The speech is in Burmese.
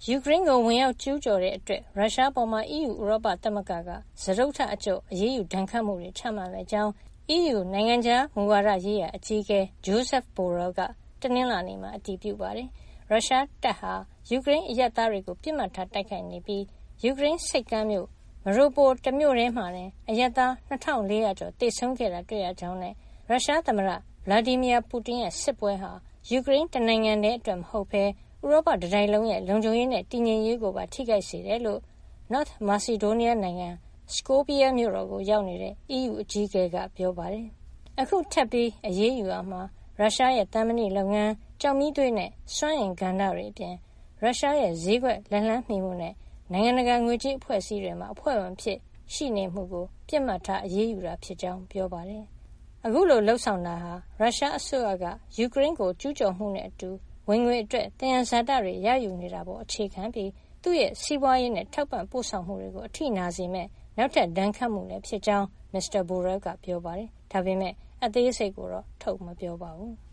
ယူကရိန်းကိုဝင်ရောက်ကျူးကျော်တဲ့အတွက်ရုရှားပေါ်မှာ EU ဥရောပသမဂ္ဂကစတုတ္ထအကျော့အရေးယူဒဏ်ခတ်မှုတွေချမှတ်မယ့်အကြောင်း EU နိုင်ငံခြားမူဝါဒရေးရာအကြီးအကဲ Joseph Borrell ကတနင်္လာနေ့မှာအတည်ပြုပါတယ်။ရုရှားတပ်ဟာယူကရိန်းအရပ်သားတွေကိုပစ်မှတ်ထားတိုက်ခိုက်နေပြီးယူကရိန်းဆိပ်ကမ်းမြို့ Mariupol တမြို့ထဲမှာတင်အရပ်သား 2,400 ကျော်သေဆုံးခဲ့တာတွေ့ရကြောင်းနဲ့ရုရှားသမ္မတ Vladimir Putin ရဲ့စစ်ပွဲဟာယူကရိန်းတနိုင်ငံတည်းအတွက်မဟုတ်ဘဲဥရောပတတိုင်းလုံးရဲ့လုံခြုံရေးနဲ့တည်ငြိမ်ရေးကိုပါထိခိုက်စေတယ်လို့ North Macedonia နိုင်ငံ Skopje မြို့တော်ကိုရောက်နေတဲ့ EU အကြီးအကဲကပြောပါတယ်။အခုထပ်ပြီးအရေးယူရမှာရုရှားရဲ့သံမဏိလုပ်ငန်း၊ကျောက်မီးသွေးနဲ့စွမ်းအင်ကဏ္ဍတွေအပြင်ရုရှားရဲ့ဈေးကွက်လက်လှမ်းမီမှုနဲ့နိုင်ငံတကာငွေကြေးအဖွဲ့အစည်းတွေမှာအဖွဲ့ဝင်ဖြစ်ရှိနေမှုကိုပြစ်မှတ်ထားအရေးယူတာဖြစ်ကြောင်းပြောပါတယ်။အခုလိုလှုပ်ဆောင်တာဟာရုရှားအစိုးရကယူကရိန်းကိုကျူးကျော်မှုနဲ့အတူဝင်ငွေအတွက်သယံဇာတတွေရယူနေတာပေါ်အခြေခံပြီးသူ့ရဲ့စီးပွားရေးနဲ့ထောက်ပံ့ပို့ဆောင်မှုတွေကိုအထိနာစေမဲ့နောက်ထပ်ဒဏ်ခတ်မှုလည်းဖြစ်ကြောင်း Mr. Borrell ကပြောပါတယ်။ဒါပေမဲ့အသေးစိတ်ကိုတော့ထုတ်မပြောပါဘူး။